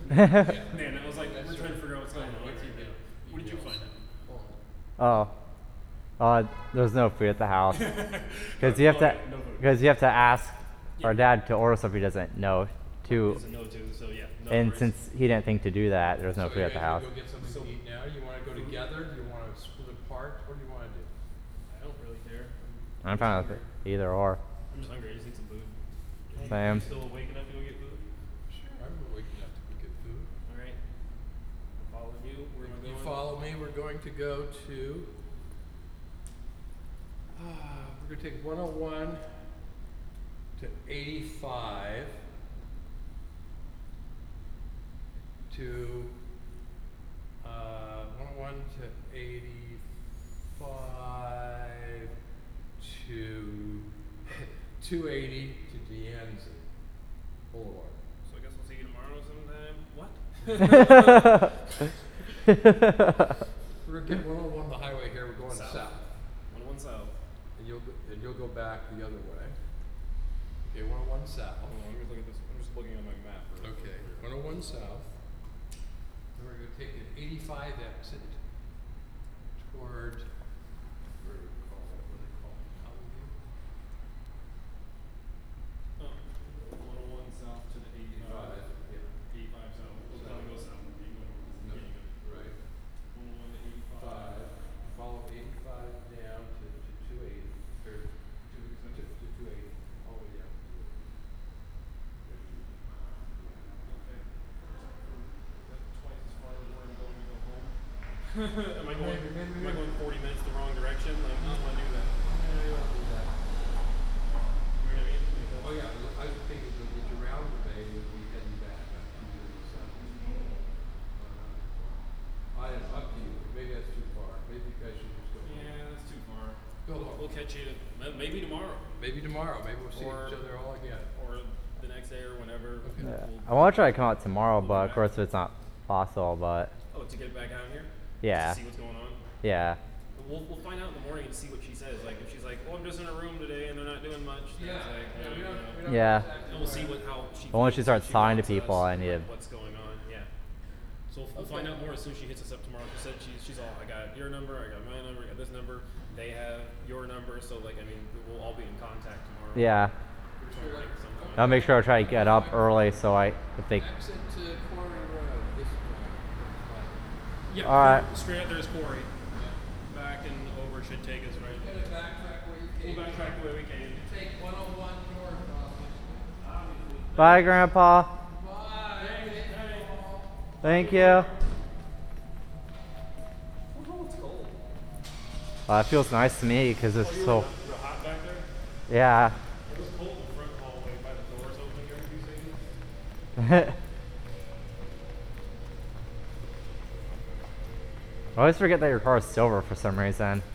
Man, I was like, we're trying to figure out what's going on. What did you find out? There's no food at the house because you have Okay, to no food. because you have to ask our Yeah. dad to order stuff he doesn't know to, It's a no to, so yeah. No and worries. since he didn't think to do that, there's no So food you at the guys house. wanna go get something to eat now? You wanna go together? Do you wanna split apart? What do you wanna do? I don't really care. I'm fine with it, either or. I'm just hungry. I just need some food. Same. You still awake enough to go get food? Sure, I'm waking up to go get food. All right. Following you. Where am I You going? follow me, we're going to go to, we're gonna take 101 to 85 to, 101 to 85 to 280 to Deanza Boulevard. So I guess we'll see you tomorrow sometime. What? We're gonna get 101 the highway here, we're going south. 101 South. And you'll go back the other way. Okay, 101 south. Hold on, let me look at this. I'm just looking at my map. Okay, 101 south. Then we're gonna take an 85 exit toward, where do we call it? What do they call it? Mountain View? Oh, 101 South to the 85. 85, yeah. 85 South. We'll probably go south. Keep going. No, Getting it. right. 101 to 85. 5. Follow 85 down to 280, or to 280, all the way down. Okay. Is that twice as far as where I'm going to go home? am I going 40 minutes the wrong direction? Like, I don't want to do that. You know what I mean? Oh yeah, I was thinking that the roundabout would be heading back up to the south. I don't know, up to you. Maybe that's too far. Maybe you guys should just go. Yeah, that's too far. Go We'll home. catch you maybe tomorrow Maybe tomorrow. Maybe we'll see Or- each other all again. or the next day or whenever. Okay. Yeah. We'll- I want to try to come out tomorrow, We'll but be of course it's not possible. But Oh, to get back out here? yeah, To see what's going on? yeah, But we'll find out in the morning and see what she says. Like, if she's like, oh, I'm just in a room today and they're not doing much, then it's like, we don't Yeah. exactly And we'll see how she But once she feels, starts if talking to wants people, us, I need like, to- what's going on, yeah. So we'll find out more as soon as she hits us up tomorrow. She said she's all, I got your number, I got my number, I got this number, they have your number, so like, I mean, we'll all be in contact tomorrow. yeah. Or, like, some point. I'll make sure I try to get up early so if they. Exit to Quarry Road. This way. Yeah, Alright. straight up there's Quarry. Back and over should take us right. Gotta backtrack where you We'll came. backtrack the way we came. Take 101 north, obviously. Bye, Grandpa. Bye. Thank you. It's cold. It feels nice to me because it's so. Real hot back there? Yeah. It was cold in the front hallway by the doors open during 2 seconds. I always forget that your car is silver for some reason.